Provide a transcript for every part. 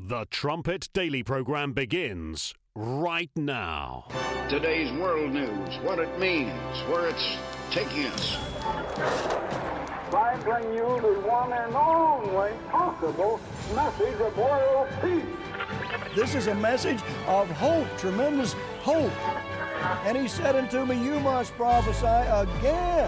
The Trumpet Daily program begins right now. Today's world news, what it means, where it's taking us. I bring you the one and only possible message of world peace. This is a message of hope, tremendous hope. And he said unto me, you must prophesy again.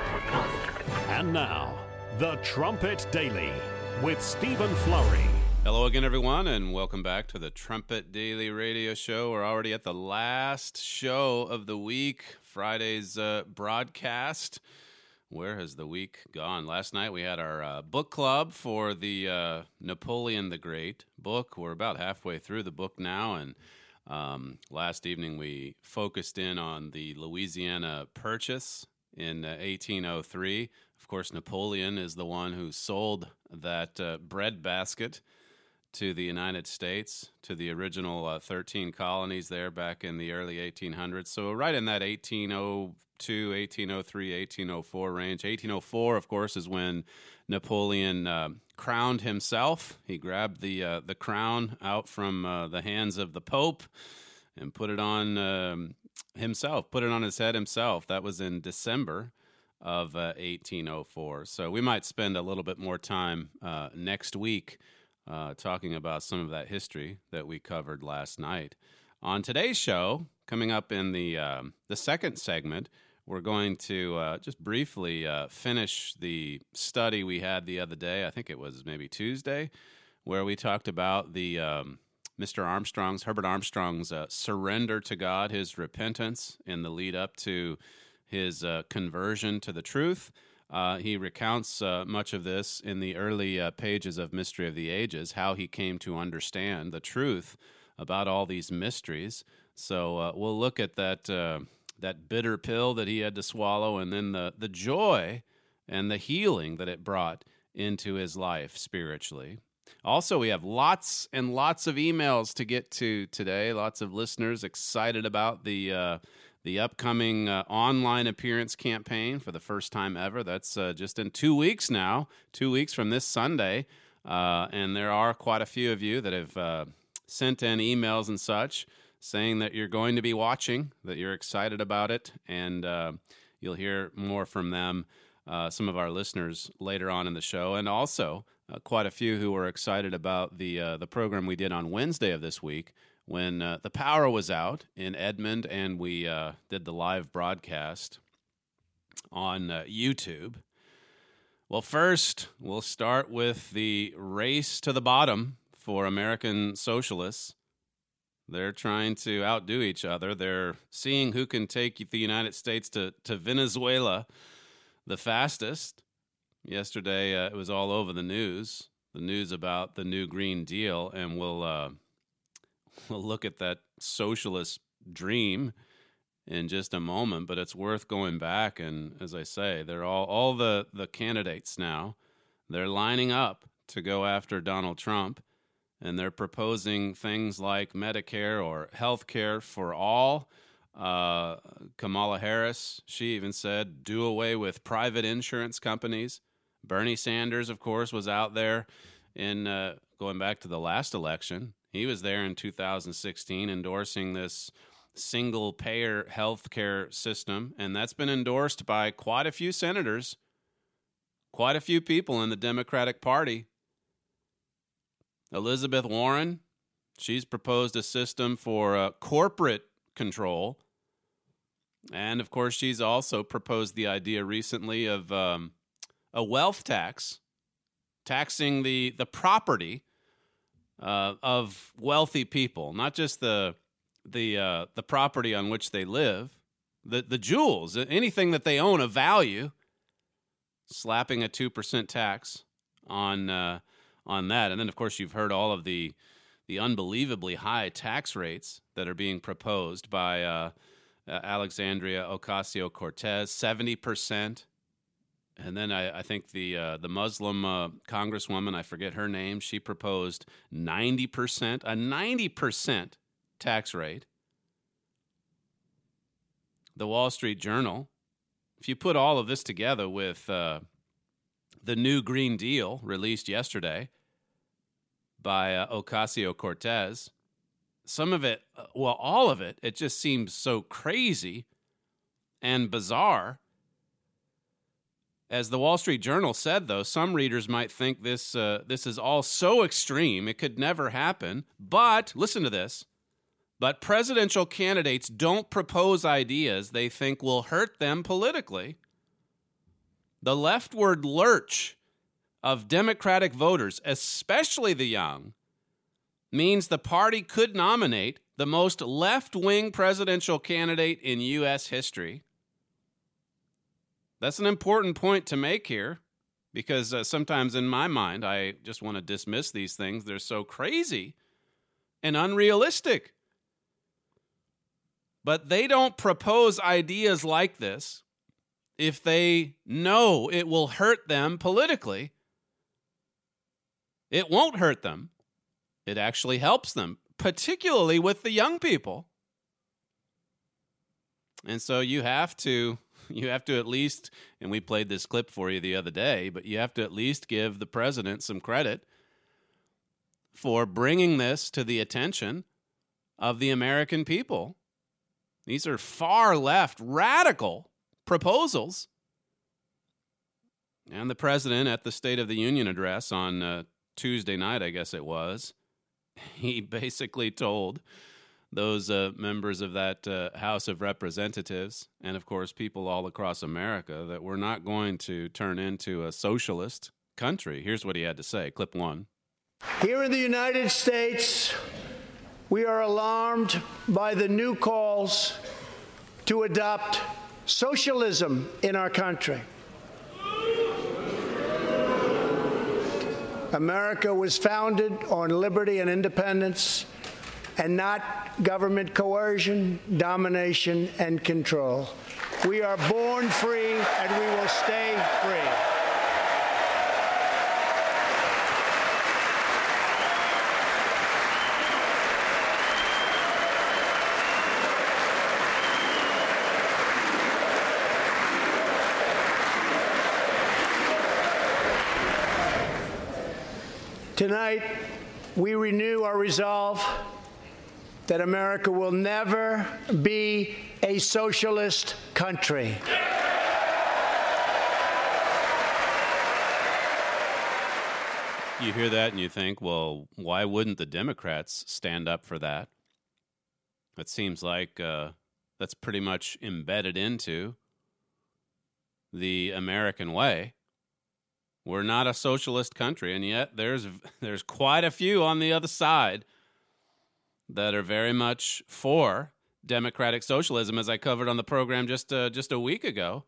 And now, The Trumpet Daily with Stephen Flurry. Hello again, everyone, and welcome back to the Trumpet Daily Radio Show. We're already at the last show of the week, Friday's broadcast. Where has the week gone? Last night we had our book club for the Napoleon the Great book. We're about halfway through the book now, and last evening we focused in on the Louisiana Purchase in 1803. Of course, Napoleon is the one who sold that bread basket to the United States, to the original 13 colonies there back in the early 1800s. So right in that 1802, 1803, 1804 range. 1804, of course, is when Napoleon crowned himself. He grabbed the crown out from the hands of the Pope and put it on himself, put it on his head himself. That was in December of 1804. So we might spend a little bit more time next week talking about some of that history that we covered last night. On today's show, coming up in the second segment, we're going to just briefly finish the study we had the other day. I think it was maybe Tuesday, where we talked about the Herbert Armstrong's surrender to God, his repentance in the lead up to his conversion to the truth. He recounts much of this in the early pages of Mystery of the Ages, how he came to understand the truth about all these mysteries. So we'll look at that bitter pill that he had to swallow, and then the joy and the healing that it brought into his life spiritually. Also, we have lots and lots of emails to get to today. Lots of listeners excited about the upcoming online appearance campaign for the first time ever. That's just in 2 weeks now, 2 weeks from this Sunday. And there are quite a few of you that have sent in emails and such saying that you're going to be watching, that you're excited about it, and you'll hear more from them, some of our listeners, later on in the show. And also quite a few who were excited about the program we did on Wednesday of this week, when the power was out in Edmond, and we did the live broadcast on YouTube. Well, first, we'll start with the race to the bottom for American socialists. They're trying to outdo each other. They're seeing who can take the United States to Venezuela the fastest. Yesterday, it was all over the news about the new Green Deal, and we'll look at that socialist dream in just a moment, but it's worth going back. And as I say, they're all the candidates now, they're lining up to go after Donald Trump, and they're proposing things like Medicare or health care for all. Kamala Harris, she even said, do away with private insurance companies. Bernie Sanders, of course, was out there in going back to the last election. He was there in 2016 endorsing this single-payer health care system, and that's been endorsed by quite a few senators, quite a few people in the Democratic Party. Elizabeth Warren, she's proposed a system for corporate control, and, of course, she's also proposed the idea recently of a wealth tax, taxing the property of wealthy people, not just the property on which they live, the jewels, anything that they own of value, slapping a 2% tax on that. And then, of course, you've heard all of the unbelievably high tax rates that are being proposed by Alexandria Ocasio-Cortez, 70%. And then I think the Muslim congresswoman, I forget her name, she proposed 90%, a 90% tax rate. The Wall Street Journal, if you put all of this together with the new Green Deal released yesterday, by Ocasio-Cortez. Some of it, well, all of it, it just seems so crazy and bizarre. As the Wall Street Journal said, though, some readers might think this is all so extreme, it could never happen. But, listen to this, but presidential candidates don't propose ideas they think will hurt them politically. The leftward lurch of Democratic voters, especially the young, means the party could nominate the most left-wing presidential candidate in U.S. history. That's an important point to make here, because sometimes in my mind, I just want to dismiss these things. They're so crazy and unrealistic. But they don't propose ideas like this if they know it will hurt them politically. It won't hurt them. It actually helps them, particularly with the young people. And so you have to at least, and we played this clip for you the other day, but you have to at least give the president some credit for bringing this to the attention of the American people. These are far left, radical proposals. And the president at the State of the Union address on Tuesday night, I guess it was, he basically told those members of that House of Representatives, and of course people all across America, that we're not going to turn into a socialist country. Here's what he had to say, clip one. Here in the United States, we are alarmed by the new calls to adopt socialism in our country. America was founded on liberty and independence, and not government coercion, domination, and control. We are born free, and we will stay free. Tonight, we renew our resolve that America will never be a socialist country. You hear that and you think, well, why wouldn't the Democrats stand up for that? It seems like that's pretty much embedded into the American way. We're not a socialist country, and yet there's quite a few on the other side that are very much for democratic socialism, as I covered on the program just a week ago.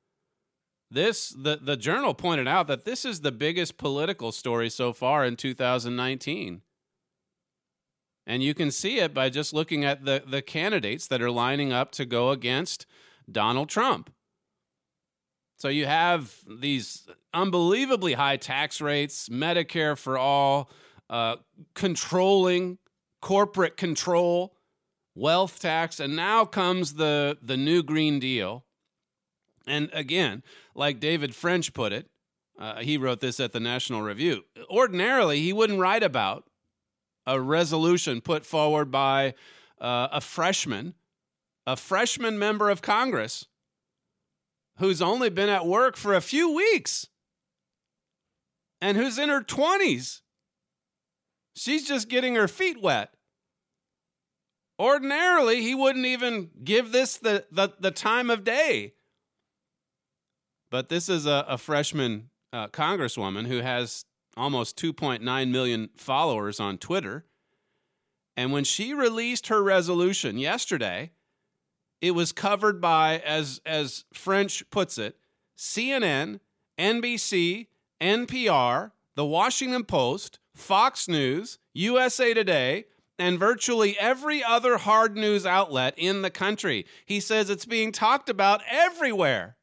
The Journal pointed out that this is the biggest political story so far in 2019. And you can see it by just looking at the candidates that are lining up to go against Donald Trump. So you have these unbelievably high tax rates, Medicare for all, controlling corporate control, wealth tax, and now comes the new Green Deal. And again, like David French put it, he wrote this at the National Review. Ordinarily, he wouldn't write about a resolution put forward by a freshman member of Congress who's only been at work for a few weeks and who's in her 20s. She's just getting her feet wet. Ordinarily, he wouldn't even give this the time of day. But this is a freshman congresswoman who has almost 2.9 million followers on Twitter. And when she released her resolution yesterday, it was covered by, as French puts it, CNN, NBC, NPR, The Washington Post, Fox News, USA Today, and virtually every other hard news outlet in the country. He says it's being talked about everywhere.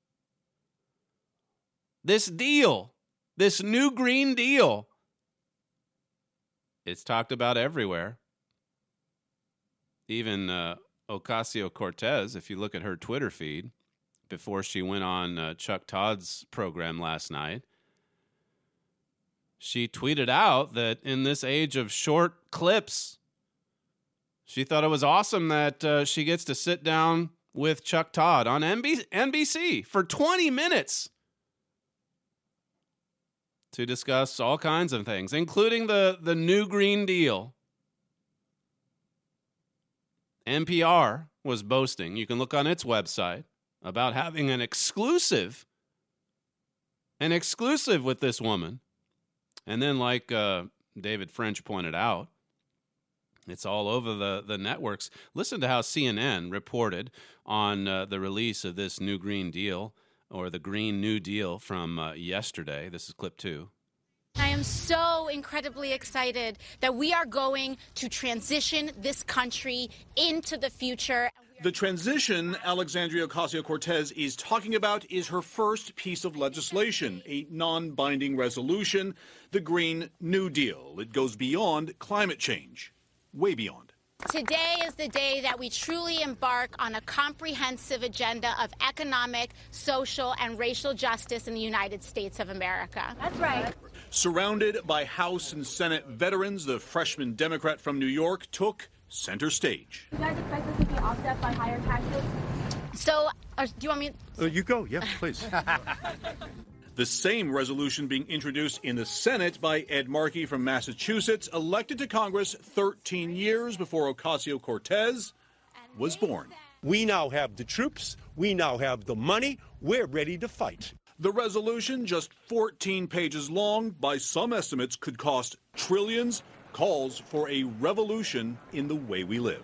This deal, this new Green Deal, it's talked about everywhere. Even Ocasio-Cortez, if you look at her Twitter feed, before she went on Chuck Todd's program last night, she tweeted out that in this age of short clips, she thought it was awesome that she gets to sit down with Chuck Todd on NBC for 20 minutes to discuss all kinds of things, including the new Green Deal. NPR was boasting, you can look on its website, about having an exclusive with this woman. And then, like David French pointed out, it's all over the networks. Listen to how CNN reported on the release of this new Green Deal, or the Green New Deal, from yesterday. This is clip 2. I am so incredibly excited that we are going to transition this country into the future. The transition Alexandria Ocasio-Cortez is talking about is her first piece of legislation, a non-binding resolution, the Green New Deal. It goes beyond climate change, way beyond. Today is the day that we truly embark on a comprehensive agenda of economic, social, and racial justice in the United States of America. That's right. Surrounded by House and Senate veterans, the freshman Democrat from New York took center stage. You guys expect this to be offset by higher taxes? So, do you want me? You go, yeah, please. The same resolution being introduced in the Senate by Ed Markey from Massachusetts, elected to Congress 13 years before Ocasio-Cortez was born. We now have the troops. We now have the money. We're ready to fight. The resolution, just 14 pages long, by some estimates could cost trillions, calls for a revolution in the way we live.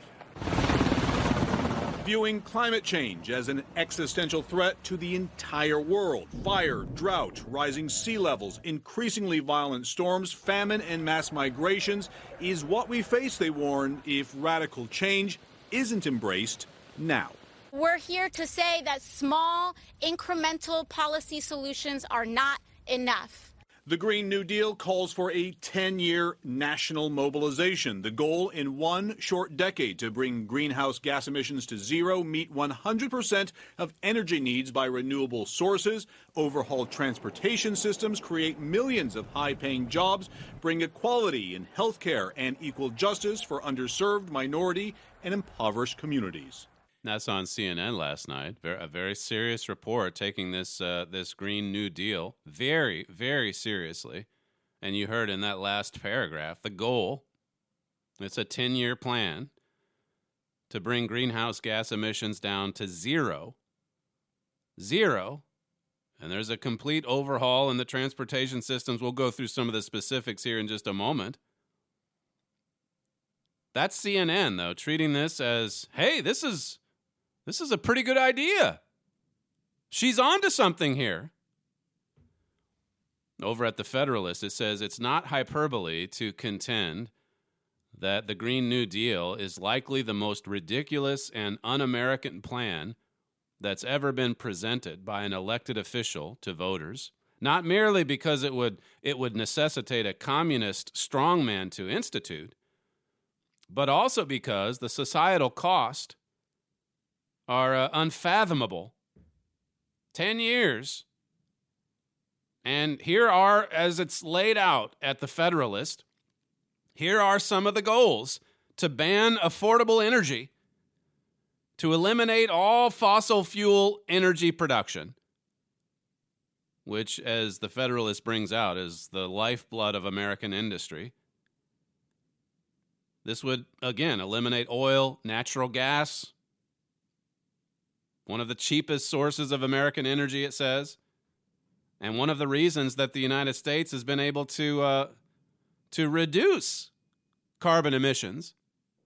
Viewing climate change as an existential threat to the entire world. Fire, drought, rising sea levels, increasingly violent storms, famine, and mass migrations is what we face, they warn, if radical change isn't embraced now. We're here to say that small, incremental policy solutions are not enough. The Green New Deal calls for a 10-year national mobilization. The goal in one short decade to bring greenhouse gas emissions to zero, meet 100% of energy needs by renewable sources, overhaul transportation systems, create millions of high-paying jobs, bring equality in healthcare and equal justice for underserved, minority, and impoverished communities. That's on CNN last night. A very serious report taking this Green New Deal very, very seriously. And you heard in that last paragraph, the goal, it's a 10-year plan to bring greenhouse gas emissions down to zero. Zero. And there's a complete overhaul in the transportation systems. We'll go through some of the specifics here in just a moment. That's CNN, though, treating this as, hey, this is a pretty good idea. She's onto something here. Over at the Federalist, it says it's not hyperbole to contend that the Green New Deal is likely the most ridiculous and un-American plan that's ever been presented by an elected official to voters, not merely because it would necessitate a communist strongman to institute, but also because the societal cost are unfathomable. 10 years. And here are, as it's laid out at the Federalist, here are some of the goals: to ban affordable energy, to eliminate all fossil fuel energy production, which, as the Federalist brings out, is the lifeblood of American industry. This would, again, eliminate oil, natural gas, one of the cheapest sources of American energy, it says, and one of the reasons that the United States has been able to reduce carbon emissions.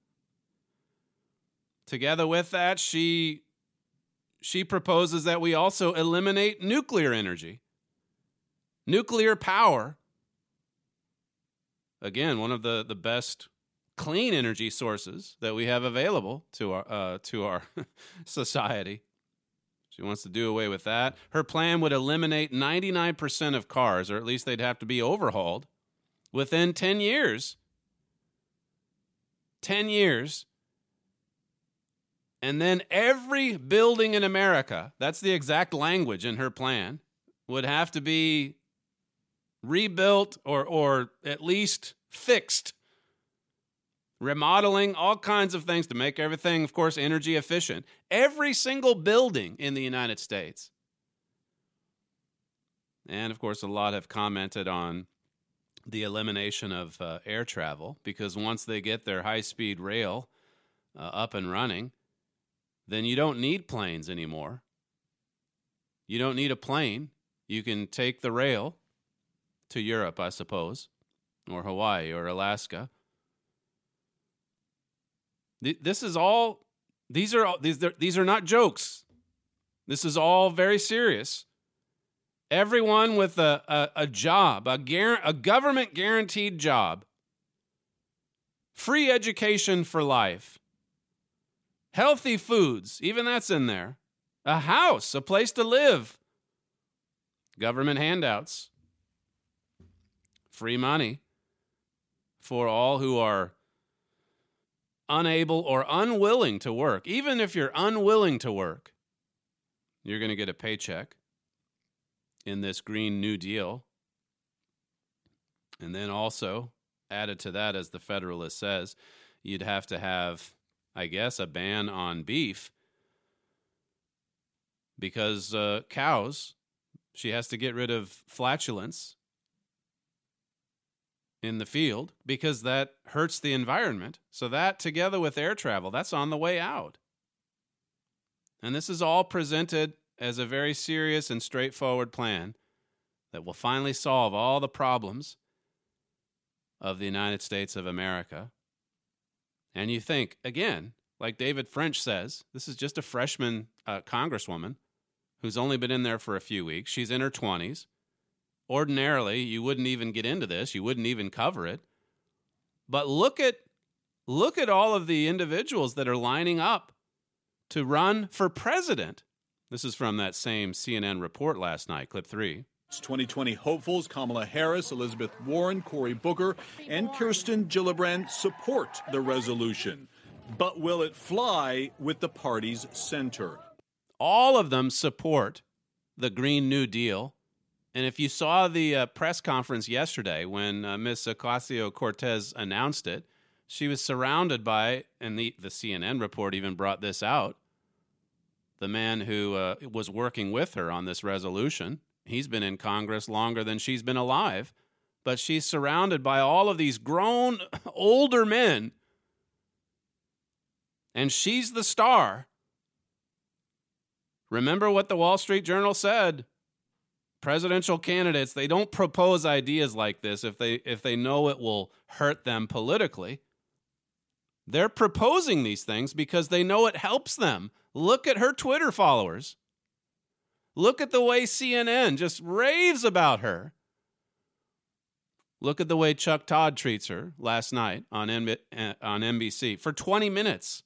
Together with that, she proposes that we also eliminate nuclear energy, nuclear power. Again, one of the best clean energy sources that we have available to our society. She wants to do away with that. Her plan would eliminate 99% of cars, or at least they'd have to be overhauled, within 10 years. 10 years. And then every building in America, that's the exact language in her plan, would have to be rebuilt, or at least fixed. Remodeling, all kinds of things to make everything, of course, energy efficient. Every single building in the United States. And, of course, a lot have commented on the elimination of air travel, because once they get their high-speed rail up and running, then you don't need planes anymore. You don't need a plane. You can take the rail to Europe, I suppose, or Hawaii or Alaska. These are not jokes. This is all very serious. Everyone with a job, a government guaranteed job, free education for life, healthy foods, even that's in there, a house, a place to live, government handouts, free money for all who are unable or unwilling to work. Even if you're unwilling to work, you're going to get a paycheck in this Green New Deal. And then also, added to that, as the Federalist says, you'd have to have, I guess, a ban on beef, because cows, she has to get rid of flatulence in the field, because that hurts the environment. So that, together with air travel, that's on the way out. And this is all presented as a very serious and straightforward plan that will finally solve all the problems of the United States of America. And you think, again, like David French says, this is just a freshman congresswoman who's only been in there for a few weeks. She's in her 20s. Ordinarily, you wouldn't even get into this. You wouldn't even cover it. But look at all of the individuals that are lining up to run for president. This is from that same CNN report last night, clip 3. 2020 hopefuls Kamala Harris, Elizabeth Warren, Cory Booker, and Kirsten Gillibrand support the resolution. But will it fly with the party's center? All of them support the Green New Deal. And if you saw the press conference yesterday when Ms. Ocasio-Cortez announced it, she was surrounded by, and the CNN report even brought this out, the man who was working with her on this resolution. He's been in Congress longer than she's been alive, but she's surrounded by all of these grown, older men, and she's the star. Remember what the Wall Street Journal said. Presidential candidates, they don't propose ideas like this if they know it will hurt them politically. They're proposing these things because they know it helps them. Look at her Twitter followers. Look at the way CNN just raves about her. Look at the way Chuck Todd treats her last night on NBC for 20 minutes.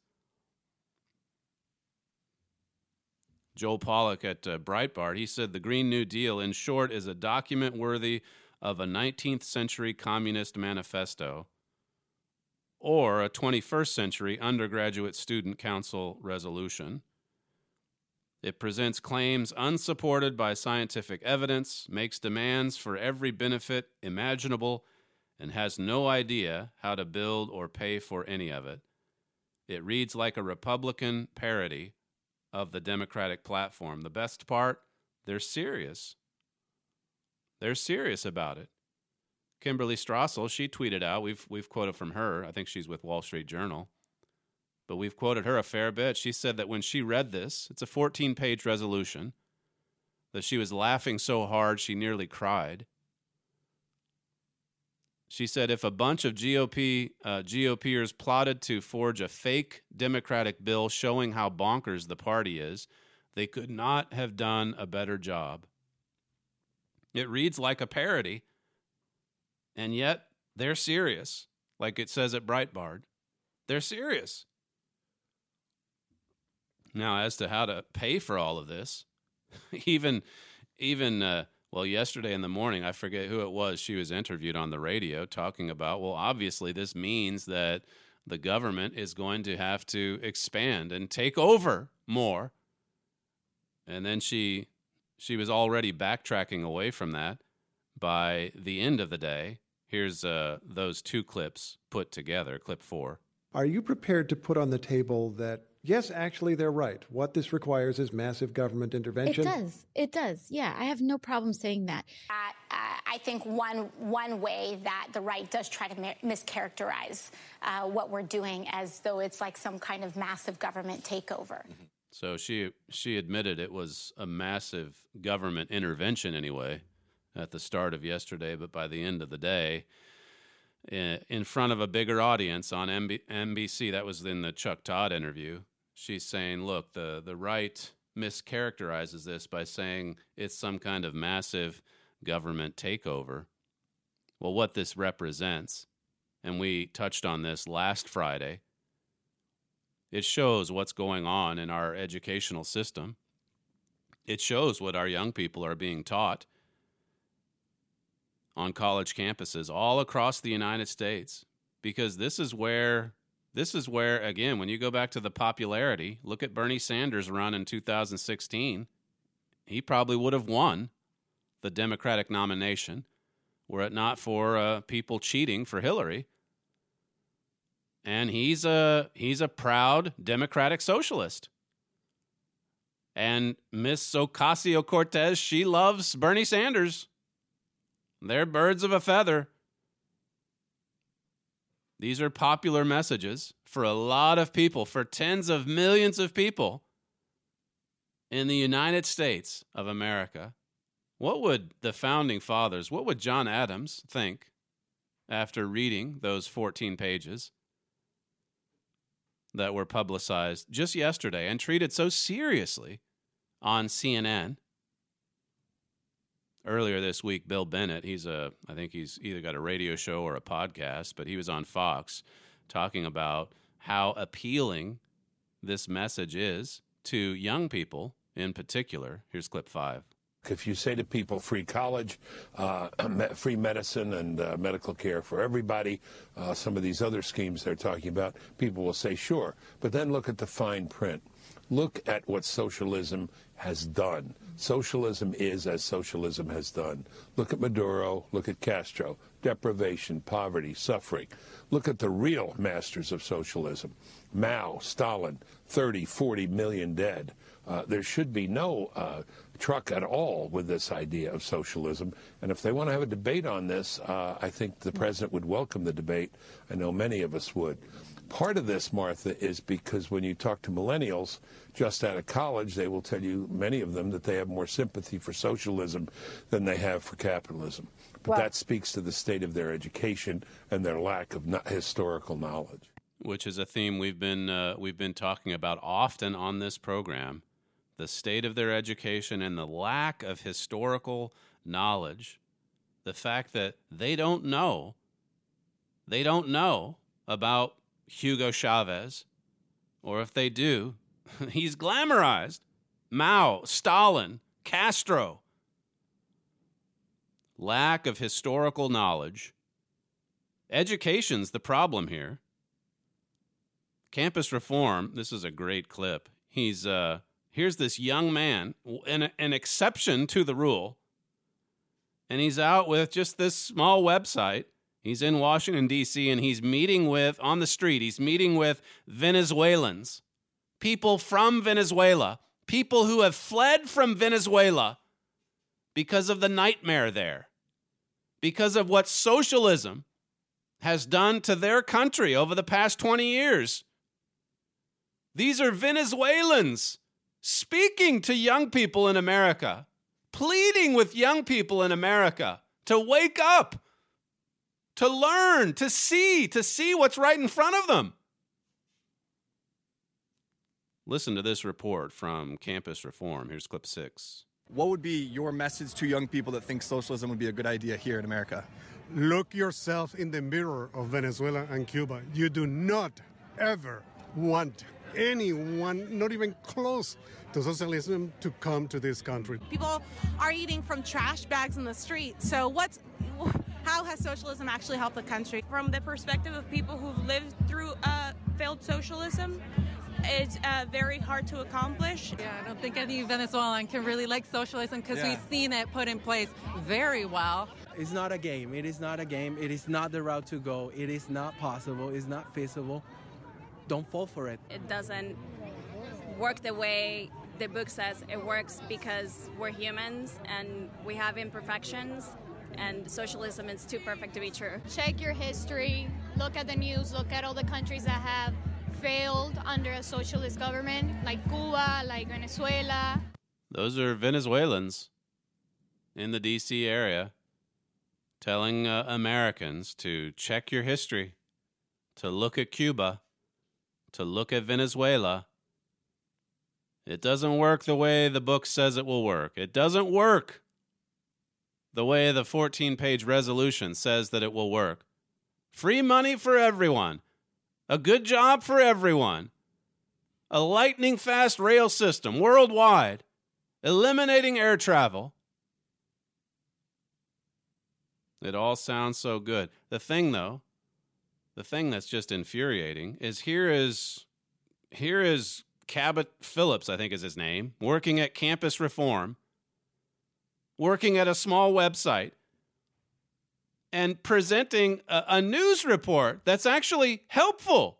Joel Pollack at Breitbart, he said the Green New Deal, in short, is a document worthy of a 19th century communist manifesto or a 21st century undergraduate student council resolution. It presents claims unsupported by scientific evidence, makes demands for every benefit imaginable, and has no idea how to build or pay for any of it. It reads like a Republican parody of the Democratic platform. The best part, they're serious. They're serious about it. Kimberly Strassel, she tweeted out, we've quoted from her, I think she's with Wall Street Journal, but we've quoted her a fair bit. She said that when she read this, it's a 14-page resolution, that she was laughing so hard she nearly cried. She said if a bunch of GOPers plotted to forge a fake Democratic bill showing how bonkers the party is, they could not have done a better job. It reads like a parody, and yet they're serious, like it says at Breitbart. They're serious. Now, as to how to pay for all of this, even yesterday in the morning, I forget who it was, she was interviewed on the radio talking about, well, obviously this means that the government is going to have to expand and take over more. And then she was already backtracking away from that by the end of the day. Here's those two clips put together, clip 4. Are you prepared to put on the table that, yes, actually, they're right. What this requires is massive government intervention? It does. Yeah, I have no problem saying that. I think one way that the right does try to mischaracterize what we're doing as though it's like some kind of massive government takeover. So she admitted it was a massive government intervention anyway at the start of yesterday, but by the end of the day, in front of a bigger audience on NBC, that was in the Chuck Todd interview, she's saying, look, the right mischaracterizes this by saying it's some kind of massive government takeover. Well, what this represents, and we touched on this last Friday, it shows what's going on in our educational system. It shows what our young people are being taught on college campuses all across the United States, because this is where, again, when you go back to the popularity, look at Bernie Sanders' run in 2016. He probably would have won the Democratic nomination were it not for people cheating for Hillary. And he's a proud Democratic socialist. And Miss Ocasio-Cortez, she loves Bernie Sanders. They're birds of a feather. These are popular messages for a lot of people, for tens of millions of people in the United States of America. What would the founding fathers, what would John Adams think after reading those 14 pages that were publicized just yesterday and treated so seriously on CNN? Earlier this week, Bill Bennett, I think he's either got a radio show or a podcast, but he was on Fox talking about how appealing this message is to young people in particular. Here's clip 5. If you say to people free college, free medicine and medical care for everybody, some of these other schemes they're talking about, people will say sure. But then look at the fine print. Look at what socialism has done. Socialism is as socialism has done. Look at Maduro, look at Castro, deprivation, poverty, suffering. Look at the real masters of socialism. Mao, Stalin, 30, 40 million dead. There should be no truck at all with this idea of socialism. And if they want to have a debate on this, I think the president would welcome the debate. I know many of us would. Part of this, Martha, is because when you talk to millennials just out of college, they will tell you, many of them, that they have more sympathy for socialism than they have for capitalism. But that speaks to the state of their education and their lack of historical knowledge. Which is a theme we've been talking about often on this program. The state of their education and the lack of historical knowledge. The fact that they don't know about Hugo Chavez, or if they do, he's glamorized. Mao, Stalin, Castro. Lack of historical knowledge. Education's the problem here. Campus reform, this is a great clip. Here's this young man, an exception to the rule, and he's out with just this small website. He's in Washington, D.C., and he's meeting with, on the street, he's meeting with Venezuelans, people from Venezuela, people who have fled from Venezuela because of the nightmare there, because of what socialism has done to their country over the past 20 years. These are Venezuelans speaking to young people in America, pleading with young people in America to wake up, to learn, to see what's right in front of them. Listen to this report from Campus Reform. Here's clip 6. What would be your message to young people that think socialism would be a good idea here in America? Look yourself in the mirror of Venezuela and Cuba. You do not ever want anyone, not even close to socialism, to come to this country. People are eating from trash bags in the street. So how has socialism actually helped the country? From the perspective of people who've lived through failed socialism, it's very hard to accomplish. Yeah, I don't think any Venezuelan can really like socialism because we've seen it put in place very well. It's not a game. It is not a game. It is not the route to go. It is not possible. It's not feasible. Don't fall for it. It doesn't work the way the book says it works because we're humans and we have imperfections, and socialism is too perfect to be true. Check your history, look at the news, look at all the countries that have failed under a socialist government, like Cuba, like Venezuela. Those are Venezuelans in the D.C. area telling Americans to check your history, to look at Cuba, to look at Venezuela. It doesn't work the way the book says it will work. It doesn't work the way the 14-page resolution says that it will work. Free money for everyone. A good job for everyone. A lightning-fast rail system worldwide. Eliminating air travel. It all sounds so good. The thing, though, the thing that's just infuriating is here is Cabot Phillips, I think is his name, working at Campus Reform, working at a small website, and presenting a news report that's actually helpful.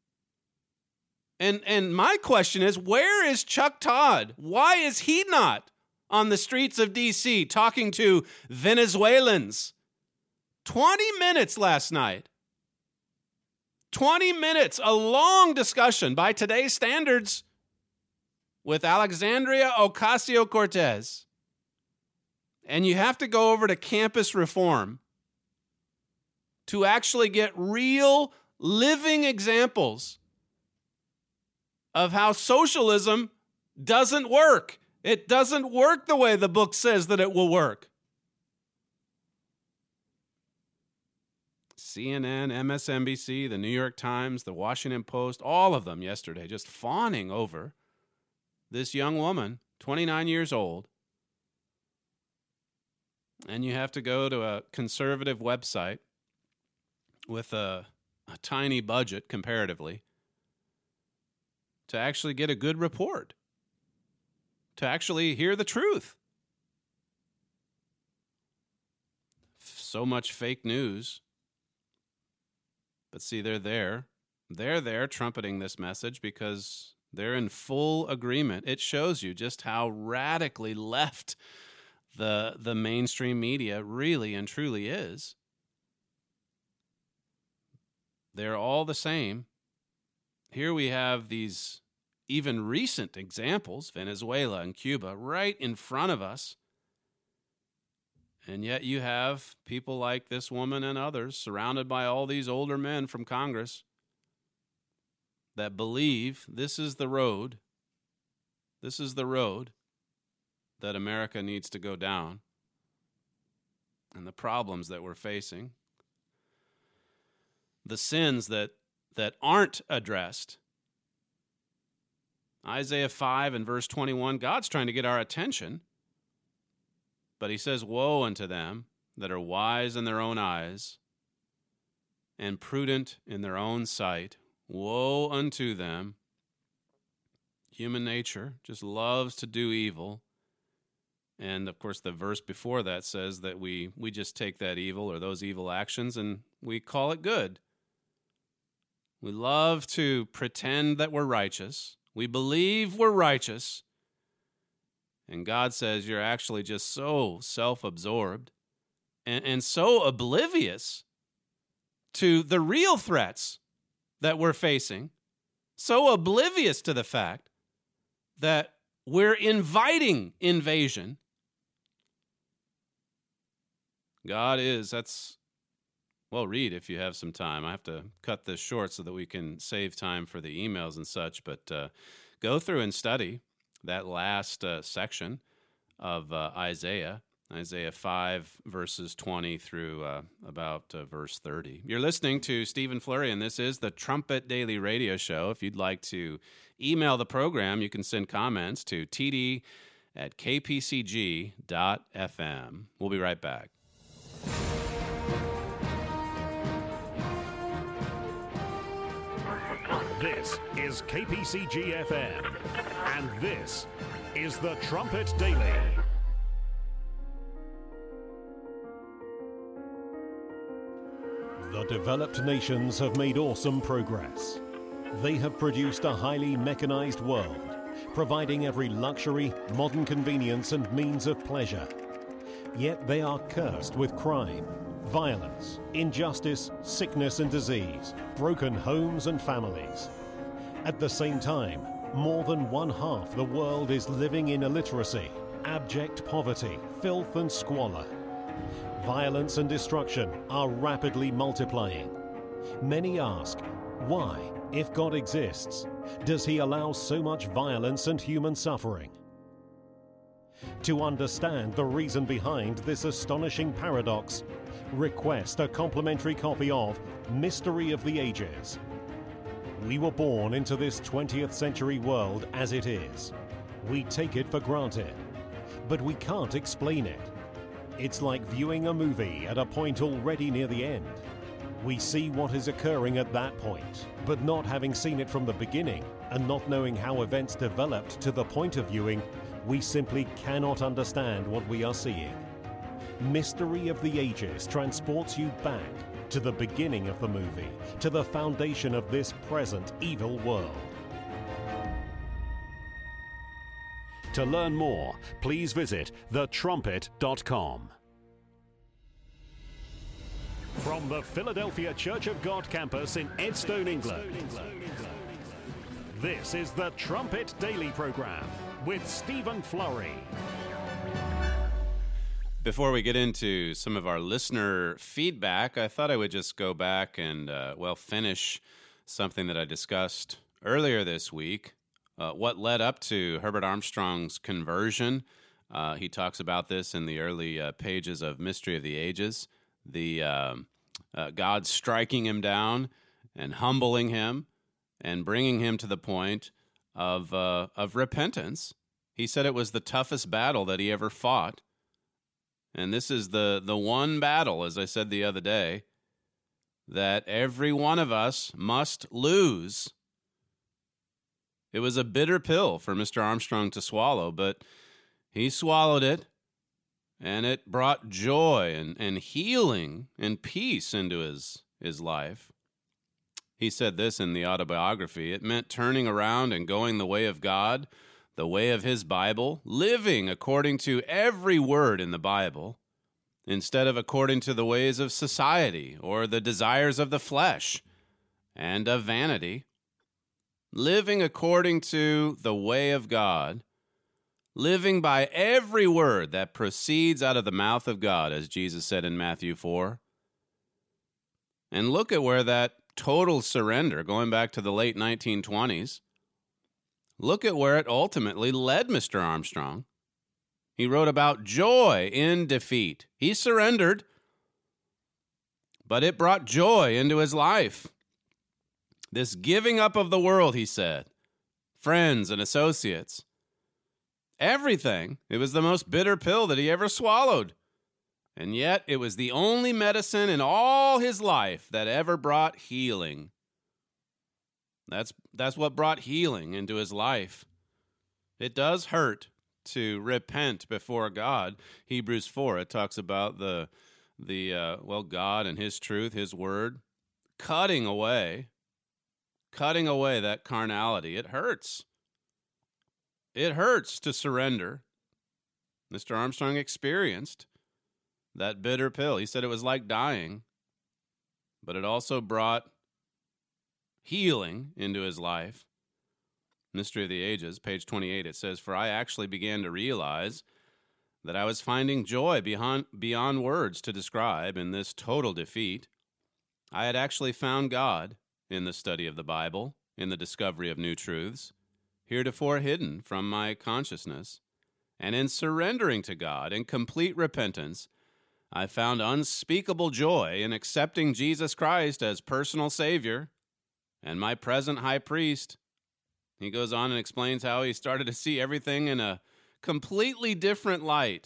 And my question is, where is Chuck Todd? Why is he not on the streets of D.C. talking to Venezuelans? 20 minutes last night. 20 minutes, a long discussion by today's standards with Alexandria Ocasio-Cortez. And you have to go over to Campus Reform to actually get real living examples of how socialism doesn't work. It doesn't work the way the book says that it will work. CNN, MSNBC, the New York Times, the Washington Post, all of them yesterday just fawning over this young woman, 29 years old. And you have to go to a conservative website with a tiny budget comparatively to actually get a good report, to actually hear the truth. So much fake news. But see, they're there. They're there trumpeting this message because they're in full agreement. It shows you just how radically left the mainstream media really and truly is. They're all the same. Here we have these even recent examples, Venezuela and Cuba, right in front of us. And yet you have people like this woman and others surrounded by all these older men from Congress that believe this is the road. This is the road that America needs to go down. And the problems that we're facing, the sins that aren't addressed. Isaiah 5 and verse 21, God's trying to get our attention. But he says, woe unto them that are wise in their own eyes and prudent in their own sight. Woe unto them. Human nature just loves to do evil. And, of course, the verse before that says that we just take that evil or those evil actions and we call it good. We love to pretend that we're righteous. We believe we're righteous. And God says you're actually just so self-absorbed and so oblivious to the real threats that we're facing, so oblivious to the fact that we're inviting invasion. God is, well, read if you have some time. I have to cut this short so that we can save time for the emails and such, but go through and study that last section of Isaiah 5, verses 20 through about verse 30. You're listening to Stephen Flurry, and this is the Trumpet Daily Radio Show. If you'd like to email the program, you can send comments to td@kpcg.fm. We'll be right back. This is KPCG-FM, and this is the Trumpet Daily. The developed nations have made awesome progress. They have produced a highly mechanized world, providing every luxury, modern convenience, and means of pleasure. Yet they are cursed with crime, violence, injustice, sickness and disease, broken homes and families. At the same time, more than one half the world is living in illiteracy, abject poverty, filth and squalor. Violence and destruction are rapidly multiplying. Many ask, why, if God exists, does he allow so much violence and human suffering? To understand the reason behind this astonishing paradox, request a complimentary copy of Mystery of the Ages. We were born into this 20th century world as it is. We take it for granted, but we can't explain it. It's like viewing a movie at a point already near the end. We see what is occurring at that point, but not having seen it from the beginning and not knowing how events developed to the point of viewing, we simply cannot understand what we are seeing. Mystery of the Ages transports you back to the beginning of the movie, to the foundation of this present evil world. To learn more, please visit thetrumpet.com. From the Philadelphia Church of God campus in Edstone, England, this is the Trumpet Daily Program with Stephen Flurry. Before we get into some of our listener feedback, I thought I would just go back and, finish something that I discussed earlier this week. What led up to Herbert Armstrong's conversion. He talks about this in the early pages of Mystery of the Ages. God striking him down and humbling him and bringing him to the point of repentance. He said it was the toughest battle that he ever fought. And this is the one battle, as I said the other day, that every one of us must lose. It was a bitter pill for Mr. Armstrong to swallow, but he swallowed it, and it brought joy and healing and peace into his life. He said this in the autobiography: it meant turning around and going the way of God, the way of his Bible, living according to every word in the Bible, instead of according to the ways of society or the desires of the flesh and of vanity. Living according to the way of God, living by every word that proceeds out of the mouth of God, as Jesus said in Matthew 4. And look at where that total surrender, going back to the late 1920s, look at where it ultimately led Mr. Armstrong. He wrote about joy in defeat. He surrendered, but it brought joy into his life. This giving up of the world, he said, friends and associates, everything. It was the most bitter pill that he ever swallowed. And yet it was the only medicine in all his life that ever brought healing. That's what brought healing into his life. It does hurt to repent before God. Hebrews 4, it talks about the God and his truth, his word, cutting away that carnality. It hurts. It hurts to surrender. Mr. Armstrong experienced that bitter pill. He said it was like dying, but it also brought healing into his life. Mystery of the Ages, page 28, it says, "For I actually began to realize that I was finding joy beyond words to describe in this total defeat. I had actually found God in the study of the Bible, in the discovery of new truths, heretofore hidden from my consciousness, and in surrendering to God in complete repentance, I found unspeakable joy in accepting Jesus Christ as personal Savior and my present high priest." He goes on and explains how he started to see everything in a completely different light.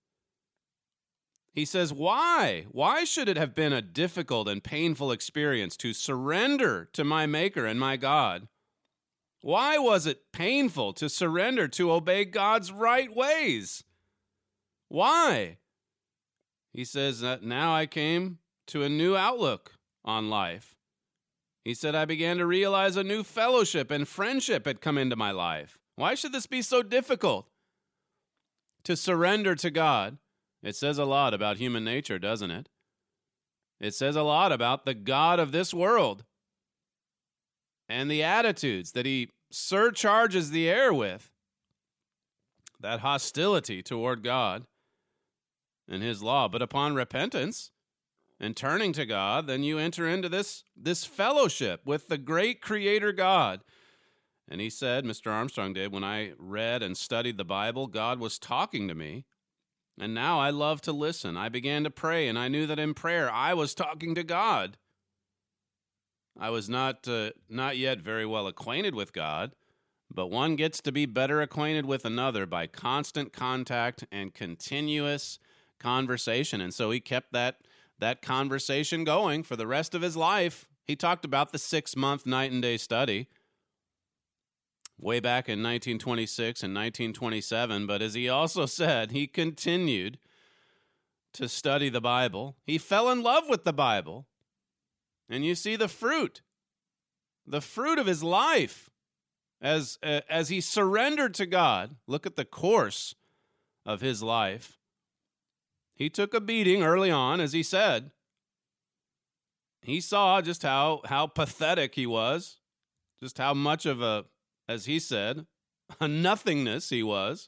He says, why? Why should it have been a difficult and painful experience to surrender to my Maker and my God? Why was it painful to surrender to obey God's right ways? Why? He says that now I came to a new outlook on life. He said, I began to realize a new fellowship and friendship had come into my life. Why should this be so difficult? To surrender to God. It says a lot about human nature, doesn't it? It says a lot about the God of this world and the attitudes that he surcharges the air with. That hostility toward God and his law. But upon repentance and turning to God, then you enter into this fellowship with the great Creator God. And he said, Mr. Armstrong did, when I read and studied the Bible, God was talking to me. And now I love to listen. I began to pray, and I knew that in prayer I was talking to God. I was not yet very well acquainted with God, but one gets to be better acquainted with another by constant contact and continuous conversation. And so he kept that conversation going for the rest of his life. He talked about the 6-month night and day study way back in 1926 and 1927, but as he also said, he continued to study the Bible. He fell in love with the Bible. And you see the fruit of his life as he surrendered to God. Look at the course of his life. He took a beating early on, as he said. He saw just how pathetic he was, just how much of a, as he said, a nothingness he was.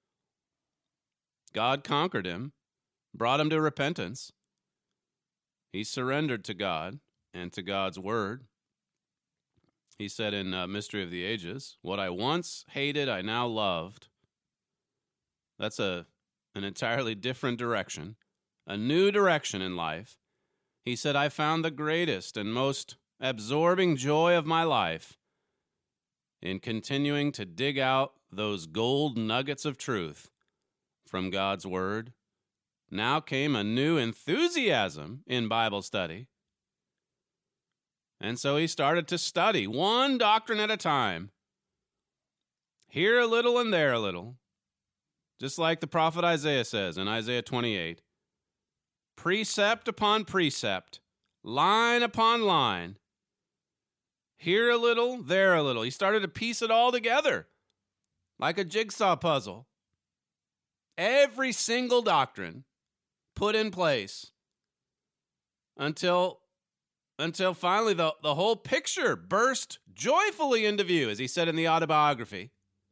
God conquered him, brought him to repentance. He surrendered to God and to God's word. He said in Mystery of the Ages, what I once hated, I now loved. That's an entirely different direction, a new direction in life. He said, I found the greatest and most absorbing joy of my life in continuing to dig out those gold nuggets of truth from God's word. Now came a new enthusiasm in Bible study. And so he started to study one doctrine at a time. Here a little and there a little. Just like the prophet Isaiah says in Isaiah 28. Precept upon precept, line upon line. Here a little, there a little. He started to piece it all together like a jigsaw puzzle. Every single doctrine put in place until finally the whole picture burst joyfully into view, as he said in the autobiography.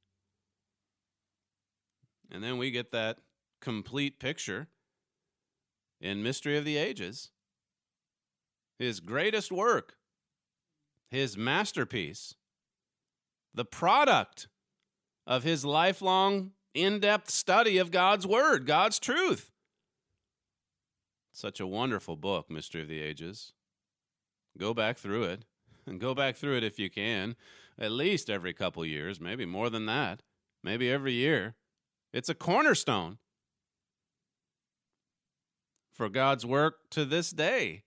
And then we get that complete picture in Mystery of the Ages. His greatest work, his masterpiece, the product of his lifelong, in-depth study of God's word, God's truth. Such a wonderful book, Mystery of the Ages. Go back through it, and go back through it if you can, at least every couple years, maybe more than that, maybe every year. It's a cornerstone for God's work to this day.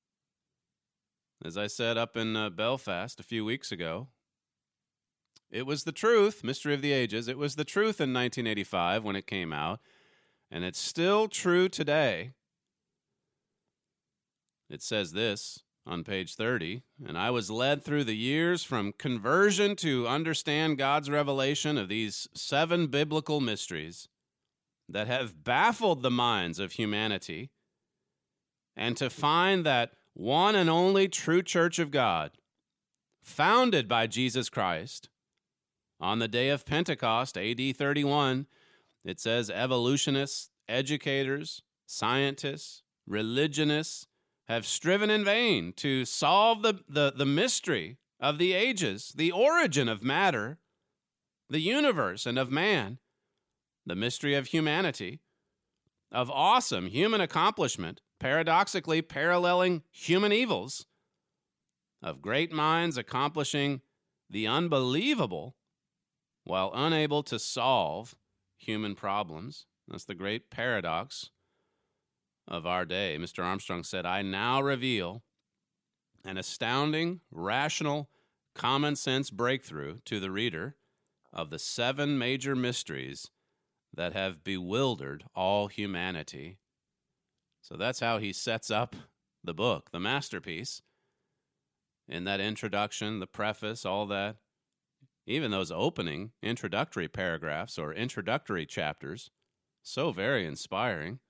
As I said up in Belfast a few weeks ago, it was the truth, Mystery of the Ages, it was the truth in 1985 when it came out, and it's still true today. It says this on page 30, and I was led through the years from conversion to understand God's revelation of these 7 biblical mysteries that have baffled the minds of humanity, and to find that one and only true church of God, founded by Jesus Christ, on the day of Pentecost, AD 31, it says evolutionists, educators, scientists, religionists have striven in vain to solve the mystery of the ages, the origin of matter, the universe, and of man, the mystery of humanity, of awesome human accomplishment, paradoxically paralleling human evils, of great minds accomplishing the unbelievable while unable to solve human problems. That's the great paradox of our day. Mr. Armstrong said, I now reveal an astounding, rational, common sense breakthrough to the reader of the 7 major mysteries that have bewildered all humanity. So that's how he sets up the book, the masterpiece. In that introduction, the preface, all that, even those opening introductory paragraphs or introductory chapters, so very inspiring,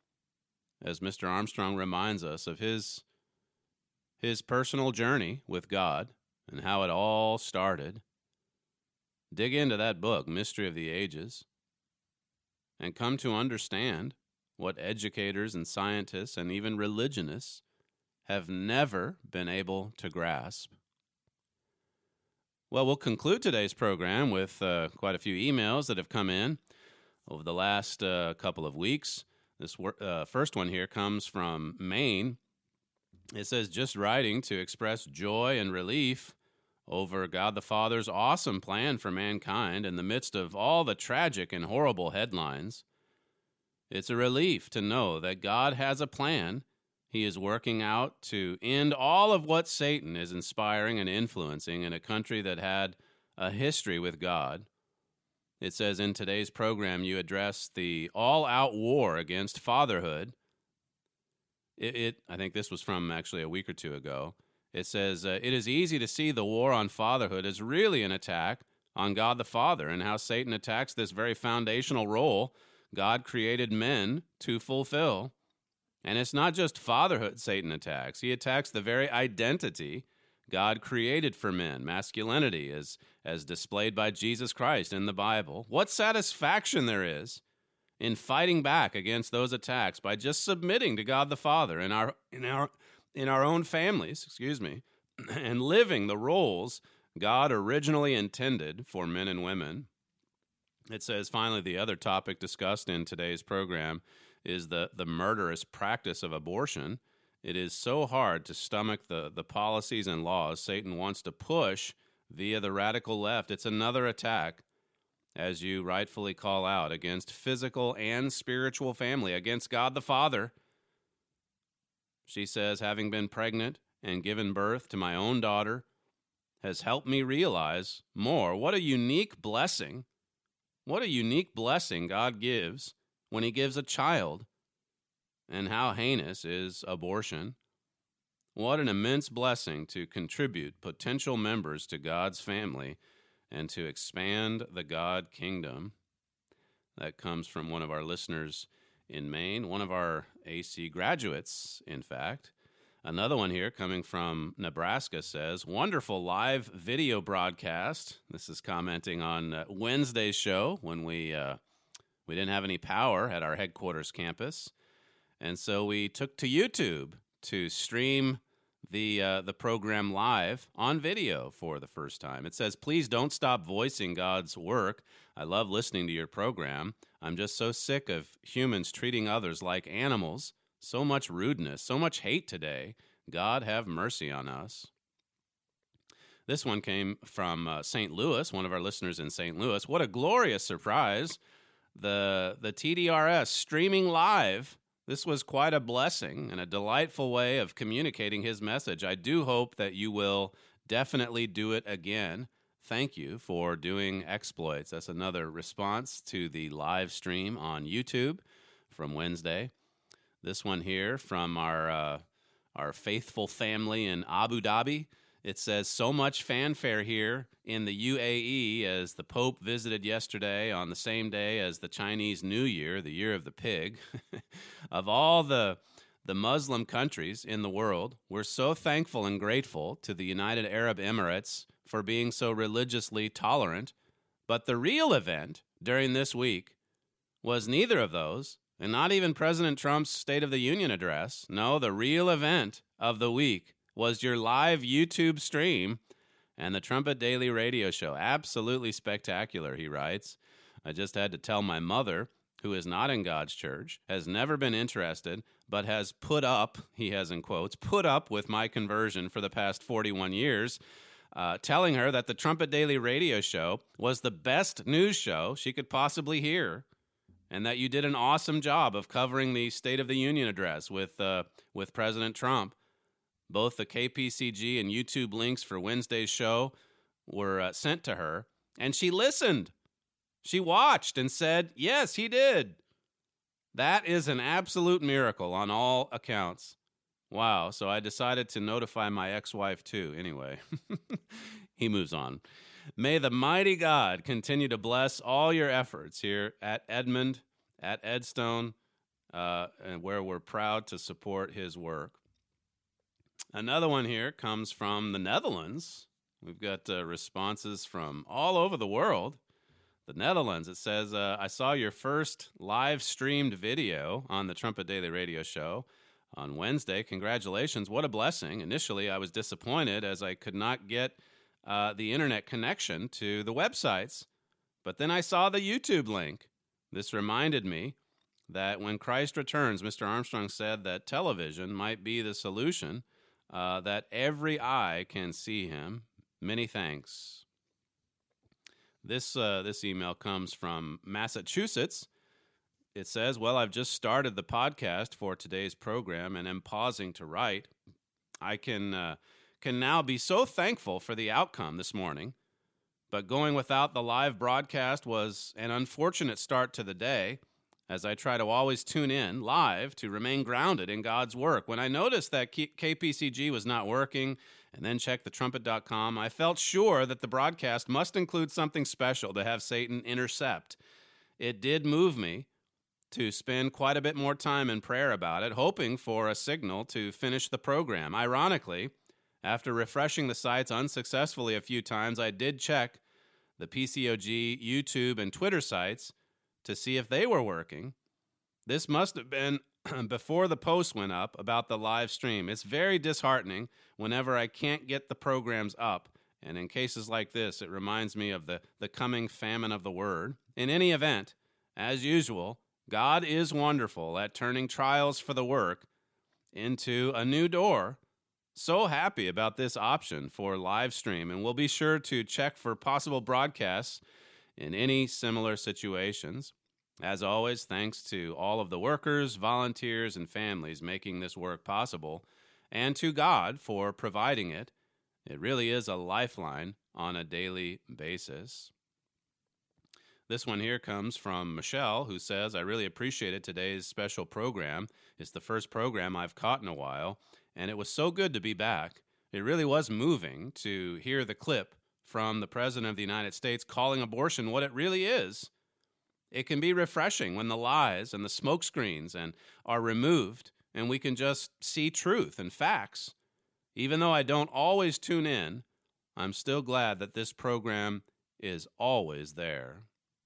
as Mr. Armstrong reminds us of his personal journey with God and how it all started. Dig into that book, Mystery of the Ages, and come to understand what educators and scientists and even religionists have never been able to grasp. Well, we'll conclude today's program with quite a few emails that have come in over the last couple of weeks. This first one here comes from Maine. It says, just writing to express joy and relief over God the Father's awesome plan for mankind in the midst of all the tragic and horrible headlines. It's a relief to know that God has a plan He is working out to end all of what Satan is inspiring and influencing in a country that had a history with God. It says in today's program you address the all-out war against fatherhood. I think this was from actually a week or two ago. It says, it is easy to see the war on fatherhood as really an attack on God the Father and how Satan attacks this very foundational role God created men to fulfill. And it's not just fatherhood Satan attacks. He attacks the very identity God created for men, masculinity as displayed by Jesus Christ in the Bible. What satisfaction there is in fighting back against those attacks by just submitting to God the Father in our own families, and living the roles God originally intended for men and women. It says, finally, the other topic discussed in today's program is the murderous practice of abortion. It is so hard to stomach the policies and laws Satan wants to push via the radical left. It's another attack, as you rightfully call out, against physical and spiritual family, against God the Father. She says, having been pregnant and given birth to my own daughter has helped me realize more what a unique blessing God gives when He gives a child, and how heinous is abortion. What an immense blessing to contribute potential members to God's family and to expand the God kingdom. That comes from one of our listeners in Maine, one of our AC graduates, in fact. Another one here coming from Nebraska says, wonderful live video broadcast. This is commenting on Wednesday's show when we didn't have any power at our headquarters campus. And so we took to YouTube to stream the program live on video for the first time. It says, please don't stop voicing God's work. I love listening to your program. I'm just so sick of humans treating others like animals. So much rudeness, so much hate today. God have mercy on us. This one came from St. Louis, one of our listeners in St. Louis. What a glorious surprise. The TDRS streaming live. This was quite a blessing and a delightful way of communicating his message. I do hope that you will definitely do it again. Thank you for doing exploits. That's another response to the live stream on YouTube from Wednesday. This one here from our faithful family in Abu Dhabi. It says, so much fanfare here in the UAE as the Pope visited yesterday on the same day as the Chinese New Year, the Year of the Pig. Of all the Muslim countries in the world, we're so thankful and grateful to the United Arab Emirates for being so religiously tolerant. But the real event during this week was neither of those, and not even President Trump's State of the Union address. No, the real event of the week was your live YouTube stream and the Trumpet Daily Radio Show. Absolutely spectacular, he writes. I just had to tell my mother, who is not in God's church, has never been interested, but has put up, he has in quotes, put up with my conversion for the past 41 years, telling her that the Trumpet Daily Radio Show was the best news show she could possibly hear, and that you did an awesome job of covering the State of the Union address with President Trump. Both the KPCG and YouTube links for Wednesday's show were sent to her, and she listened. She watched and said, yes, he did. That is an absolute miracle on all accounts. Wow. So I decided to notify my ex-wife too. Anyway, he moves on. May the mighty God continue to bless all your efforts here at Edmond, at Edstone, and where we're proud to support his work. Another one here comes from the Netherlands. We've got responses from all over the world. The Netherlands, it says, I saw your first live streamed video on the Trumpet Daily Radio Show on Wednesday. Congratulations. What a blessing. Initially, I was disappointed as I could not get the internet connection to the websites. But then I saw the YouTube link. This reminded me that when Christ returns, Mr. Armstrong said that television might be the solution, that every eye can see him. Many thanks. This email comes from Massachusetts. It says, well, I've just started the podcast for today's program and am pausing to write. I can now be so thankful for the outcome this morning, but going without the live broadcast was an unfortunate start to the day, as I try to always tune in live to remain grounded in God's work. When I noticed that KPCG was not working and then checked thetrumpet.com, I felt sure that the broadcast must include something special to have Satan intercept. It did move me to spend quite a bit more time in prayer about it, hoping for a signal to finish the program. Ironically, after refreshing the sites unsuccessfully a few times, I did check the PCOG, YouTube, and Twitter sites to see if they were working. This must have been before the post went up about the live stream. It's very disheartening whenever I can't get the programs up, and in cases like this, it reminds me of the coming famine of the word. In any event, as usual, God is wonderful at turning trials for the work into a new door. So happy about this option for live stream, and we'll be sure to check for possible broadcasts in any similar situations. As always, thanks to all of the workers, volunteers, and families making this work possible, and to God for providing it. It really is a lifeline on a daily basis. This one here comes from Michelle, who says, I really appreciated today's special program. It's the first program I've caught in a while, and it was so good to be back. It really was moving to hear the clip from the President of the United States calling abortion what it really is. It can be refreshing when the lies and the smokescreens are removed and we can just see truth and facts. Even though I don't always tune in, I'm still glad that this program is always there.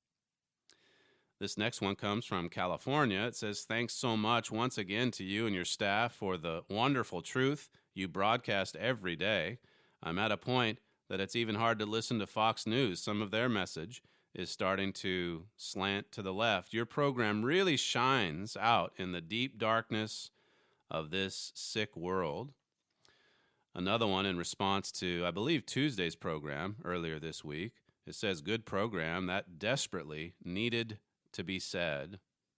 This next one comes from California. It says, thanks so much once again to you and your staff for the wonderful truth you broadcast every day. I'm at a point that it's even hard to listen to Fox News. Some of their message is starting to slant to the left. Your program really shines out in the deep darkness of this sick world. Another one in response to, I believe, Tuesday's program earlier this week. It says, good program that desperately needed to be said.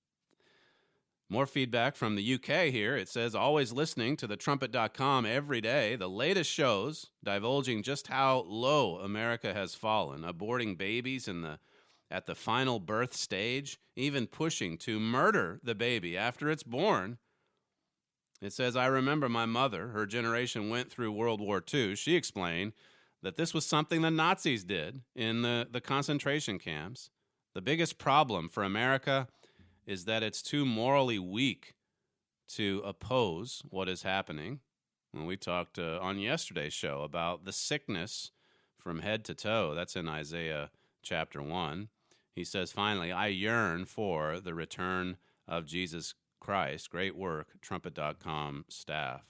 More feedback from the UK here. It says, always listening to thetrumpet.com every day. The latest shows divulging just how low America has fallen, aborting babies at the final birth stage, even pushing to murder the baby after it's born. It says, I remember my mother, her generation went through World War II. She explained that this was something the Nazis did in the concentration camps. The biggest problem for America is that it's too morally weak to oppose what is happening. When we talked on yesterday's show about the sickness from head to toe, that's in Isaiah chapter 1. He says, finally, I yearn for the return of Jesus Christ. Great work, Trumpet.com staff.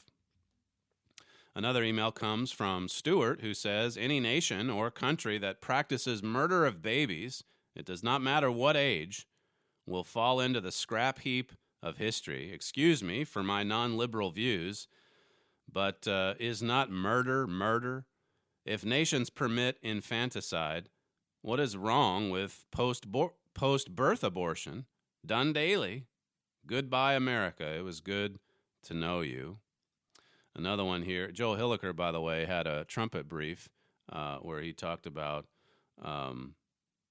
Another email comes from Stuart, who says, any nation or country that practices murder of babies, it does not matter what age, will fall into the scrap heap of history. Excuse me for my non-liberal views, but is not murder? If nations permit infanticide, what is wrong with post-birth abortion done daily? Goodbye, America. It was good to know you. Another one here. Joe Hilliker, by the way, had a trumpet brief where he talked about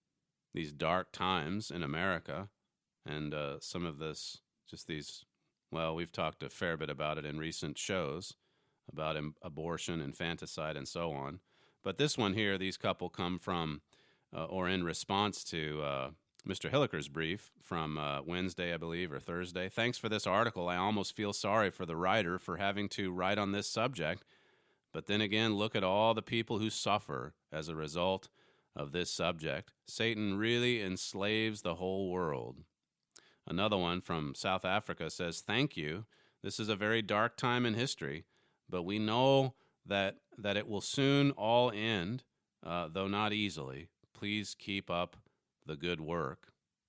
these dark times in America and some of this, just these Well, we've talked a fair bit about it in recent shows, about abortion, infanticide, and so on. But this one here, these couple come from, or in response to Mr. Hilliker's brief from Wednesday, I believe, or Thursday. Thanks for this article. I almost feel sorry for the writer for having to write on this subject. But then again, look at all the people who suffer as a result of this subject. Satan really enslaves the whole world. Another one from South Africa says, thank you. This is a very dark time in history, but we know that it will soon all end, though not easily. Please keep up the good work.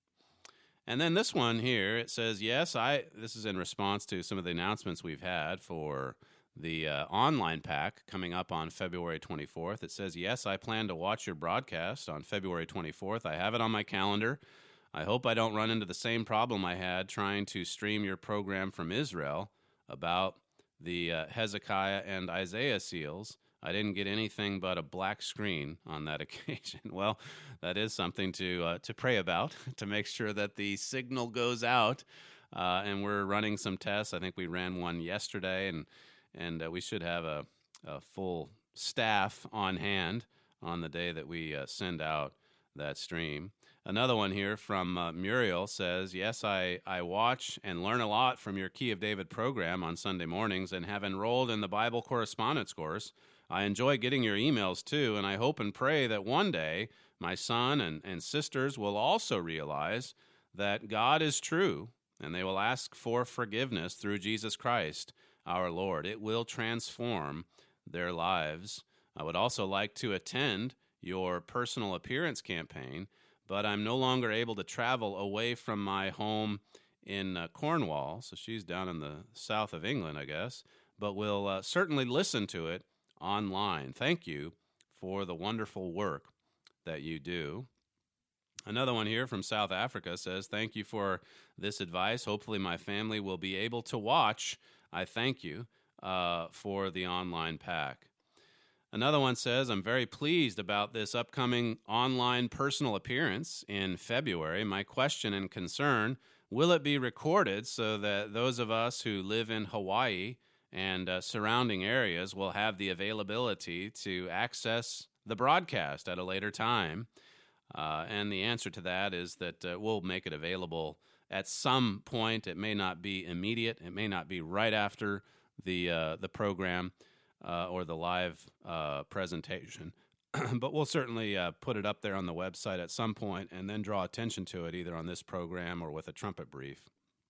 And then this one here, it says, yes, this is in response to some of the announcements we've had for the online pack coming up on February 24th. It says, yes, I plan to watch your broadcast on February 24th. I have it on my calendar. I hope I don't run into the same problem I had trying to stream your program from Israel about the Hezekiah and Isaiah seals. I didn't get anything but a black screen on that occasion. Well, that is something to pray about, to make sure that the signal goes out. And we're running some tests. I think we ran one yesterday, and we should have a full staff on hand on the day that we send out that stream. Another one here from Muriel says, yes, I watch and learn a lot from your Key of David program on Sunday mornings and have enrolled in the Bible correspondence course. I enjoy getting your emails, too, and I hope and pray that one day my son and sisters will also realize that God is true, and they will ask for forgiveness through Jesus Christ, our Lord. It will transform their lives. I would also like to attend your personal appearance campaign, but I'm no longer able to travel away from my home in Cornwall, so she's down in the south of England, I guess, but will certainly listen to it online. Thank you for the wonderful work that you do. Another one here from South Africa says, thank you for this advice. Hopefully my family will be able to watch. I thank you for the online pack. Another one says, I'm very pleased about this upcoming online personal appearance in February. My question and concern, will it be recorded so that those of us who live in Hawaii and surrounding areas will have the availability to access the broadcast at a later time? And the answer to that is that we'll make it available at some point. It may not be immediate. It may not be right after the program or the live presentation. But we'll certainly put it up there on the website at some point and then draw attention to it either on this program or with a trumpet brief.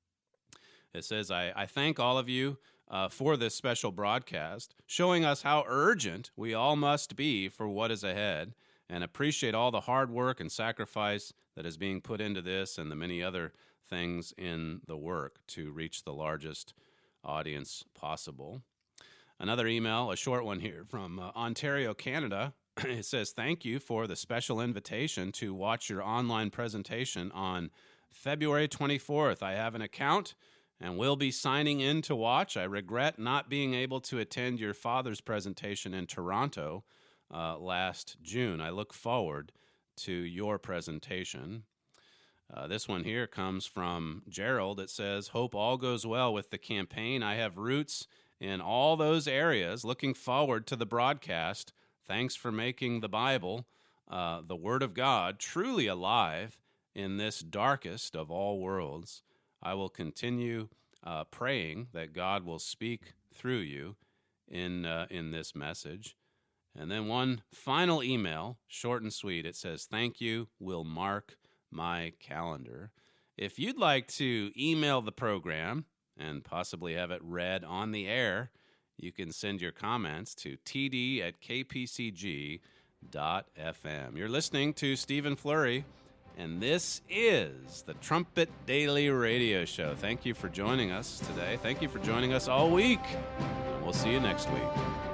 It says, I thank all of you for this special broadcast, showing us how urgent we all must be for what is ahead, and appreciate all the hard work and sacrifice that is being put into this and the many other things in the work to reach the largest audience possible. Another email, a short one here from Ontario, Canada. It says, thank you for the special invitation to watch your online presentation on February 24th. I have an account and will be signing in to watch. I regret not being able to attend your father's presentation in Toronto last June. I look forward to your presentation. This one here comes from Gerald. It says, hope all goes well with the campaign. I have roots in all those areas. Looking forward to the broadcast. Thanks for making the Bible, the Word of God, truly alive in this darkest of all worlds. I will continue praying that God will speak through you in this message. And then one final email, short and sweet. It says, thank you, will mark my calendar. If you'd like to email the program and possibly have it read on the air, you can send your comments to td@kpcg.fm. You're listening to Stephen Flurry, and this is the Trumpet Daily Radio Show. Thank you for joining us today. Thank you for joining us all week. And we'll see you next week.